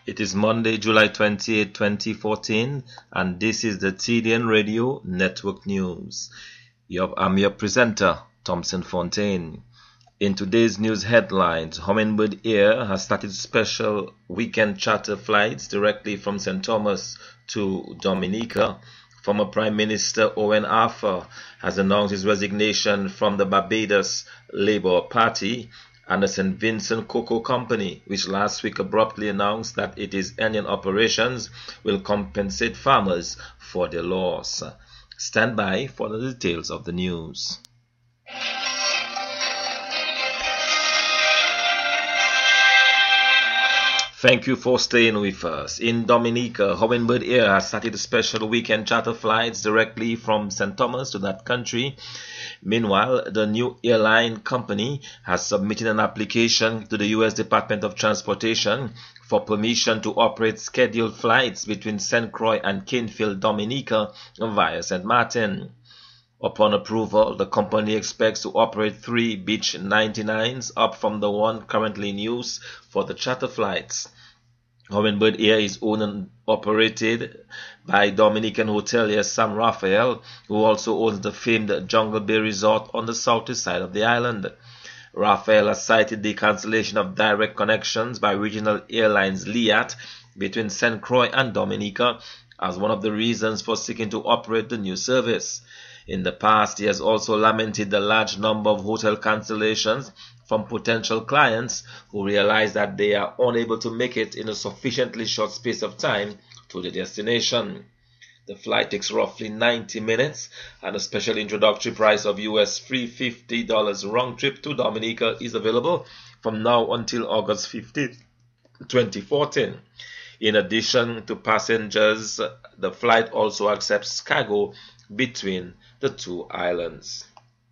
It is Monday, July 28, 2014, and this is the TDN Radio Network News. I'm your presenter, Thompson Fontaine. In today's news headlines, Hummingbird Air has started special weekend charter flights directly from St. Thomas to Dominica. Former Prime Minister Owen Arthur has announced his resignation from the Barbados Labour Party, and the St. Vincent Cocoa Company, which last week abruptly announced that it is ending operations, will compensate farmers for their loss. Stand by for the details of the news. Thank you for staying with us. In Dominica, Hummingbird Air has started special weekend charter flights directly from St. Thomas to that country. Meanwhile, the new airline company has submitted an application to the U.S. Department of Transportation for permission to operate scheduled flights between St. Croix and Canefield, Dominica via St. Martin. Upon approval, the company expects to operate 3 Beech 99s, up from the one currently in use for the charter flights. Hummingbird Air is owned and operated by Dominican hotelier Sam Raphael, who also owns the famed Jungle Bay Resort on the southeast side of the island. Raphael has cited the cancellation of direct connections by regional airlines Liat between St. Croix and Dominica as one of the reasons for seeking to operate the new service. In the past, he has also lamented the large number of hotel cancellations from potential clients who realize that they are unable to make it in a sufficiently short space of time to the destination. The flight takes roughly 90 minutes, and a special introductory price of US $350 round trip to Dominica is available from now until August 15, 2014. In addition to passengers, the flight also accepts cargo between the two islands.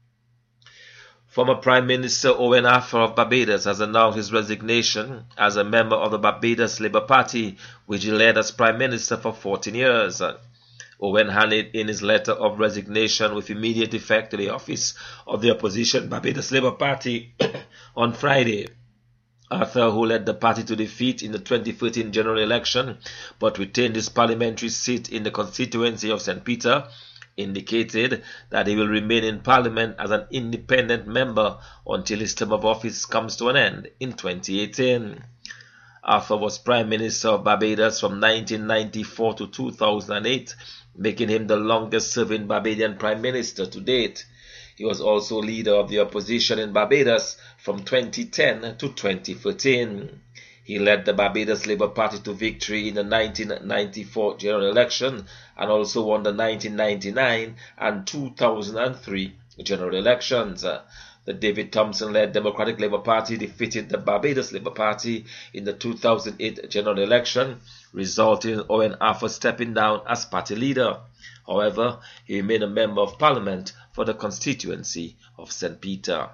Former Prime Minister Owen Arthur of Barbados has announced his resignation as a member of the Barbados Labour Party, which he led as Prime Minister for 14 years. Owen handed in his letter of resignation with immediate effect to the office of the opposition Barbados Labour Party on Friday. Arthur, who led the party to defeat in the 2013 general election but retained his parliamentary seat in the constituency of St. Peter, indicated that he will remain in Parliament as an independent member until his term of office comes to an end in 2018. Arthur was Prime Minister of Barbados from 1994 to 2008, making him the longest-serving Barbadian Prime Minister to date. He was also leader of the opposition in Barbados from 2010 to 2013. He led the Barbados Labour Party to victory in the 1994 general election and also won the 1999 and 2003 general elections. The David Thompson-led Democratic Labour Party defeated the Barbados Labour Party in the 2008 general election, resulting in Owen Arthur stepping down as party leader. However, he remained a member of Parliament for the constituency of St. Peter.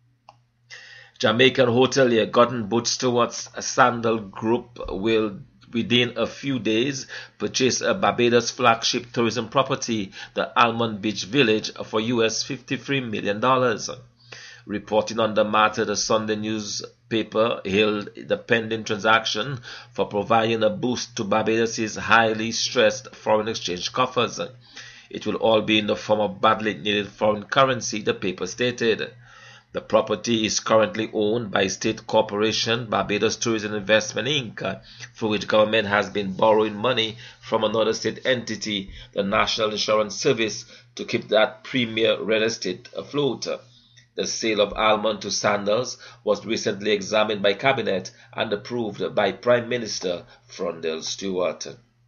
Jamaican hotelier Gordon Booth Stewart's Sandal Group will, within a few days, purchase a Barbados flagship tourism property, the Almond Beach Village, for US $53 million. Reporting on the matter, the Sunday newspaper hailed the pending transaction for providing a boost to Barbados' highly stressed foreign exchange coffers. It will all be in the form of badly needed foreign currency, the paper stated. The property is currently owned by state corporation Barbados Tourism Investment Inc., for which government has been borrowing money from another state entity, the National Insurance Service, to keep that premier real estate afloat. The sale of Almond to Sandals was recently examined by Cabinet and approved by Prime Minister Frondell Stewart.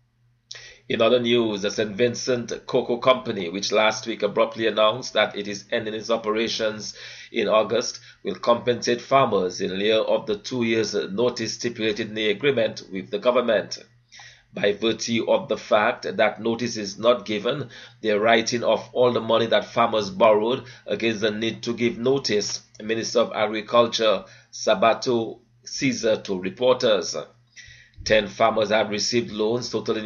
In other news, the St. Vincent Cocoa Company, which last week abruptly announced that it is ending its operations in August, will compensate farmers in lieu of the 2 years notice stipulated in the agreement with the government. By virtue of the fact that notice is not given, they are writing off all the money that farmers borrowed against the need to give notice, Minister of Agriculture Sabato Caesar told reporters. 10 farmers have received loans totaling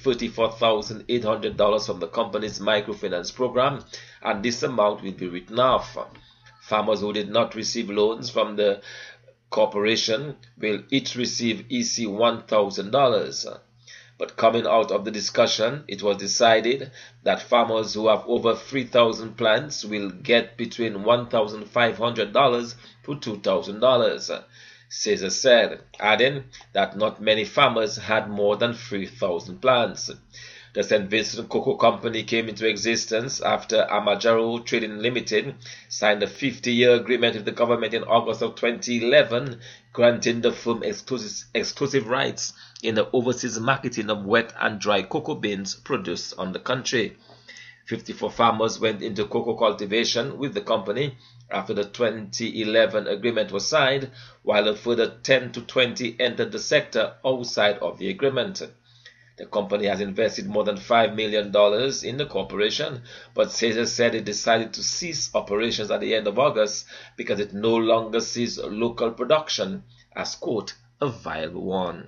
$34,800 from the company's microfinance program, and this amount will be written off. Farmers who did not receive loans from the corporation will each receive EC $1,000. But coming out of the discussion, it was decided that farmers who have over 3,000 plants will get between $1,500 to $2,000. Caesar said, adding that not many farmers had more than 3,000 plants. The St. Vincent Cocoa Company came into existence after Amajaro Trading Limited signed a 50-year agreement with the government in August of 2011, granting the firm exclusive rights in the overseas marketing of wet and dry cocoa beans produced on the country. 54 farmers went into cocoa cultivation with the company after the 2011 agreement was signed, while a further 10 to 20 entered the sector outside of the agreement. The company has invested more than $5 million in the corporation, but Caesar said it decided to cease operations at the end of August because it no longer sees local production as, quote, a viable one.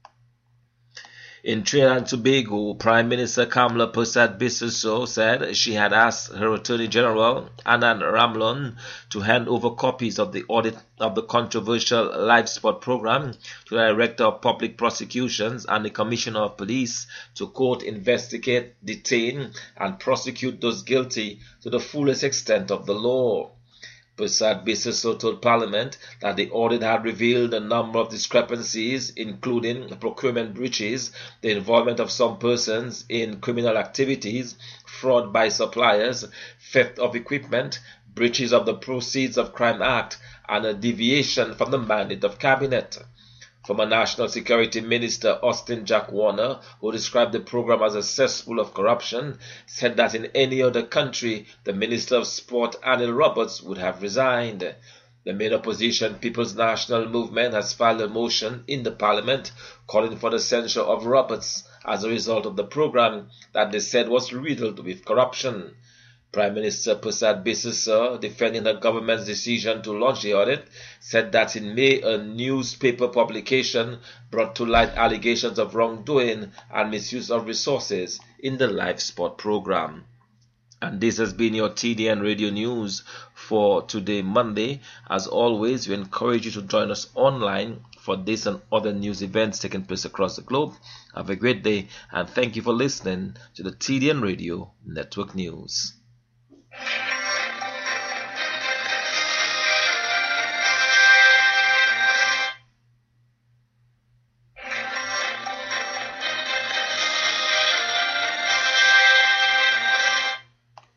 In Trinidad and Tobago, Prime Minister Kamla Persad-Bissessou said she had asked her Attorney General, Anand Ramlon, to hand over copies of the audit of the controversial LifeSpot program to the Director of Public Prosecutions and the Commissioner of Police to, quote, investigate, detain, and prosecute those guilty to the fullest extent of the law. Persad-Bissessou told Parliament that the audit had revealed a number of discrepancies, including procurement breaches, the involvement of some persons in criminal activities, fraud by suppliers, theft of equipment, breaches of the Proceeds of Crime Act, and a deviation from the mandate of Cabinet. Former National Security Minister Austin Jack Warner, who described the program as a cesspool of corruption, said that in any other country, the Minister of Sport, Anil Roberts, would have resigned. The main opposition, People's National Movement, has filed a motion in the Parliament calling for the censure of Roberts as a result of the program that they said was riddled with corruption. Prime Minister Persad-Bissessou, defending her government's decision to launch the audit, said that in May a newspaper publication brought to light allegations of wrongdoing and misuse of resources in the LifeSpot program. And this has been your TDN Radio News for today, Monday. As always, we encourage you to join us online for this and other news events taking place across the globe. Have a great day, and thank you for listening to the TDN Radio Network News.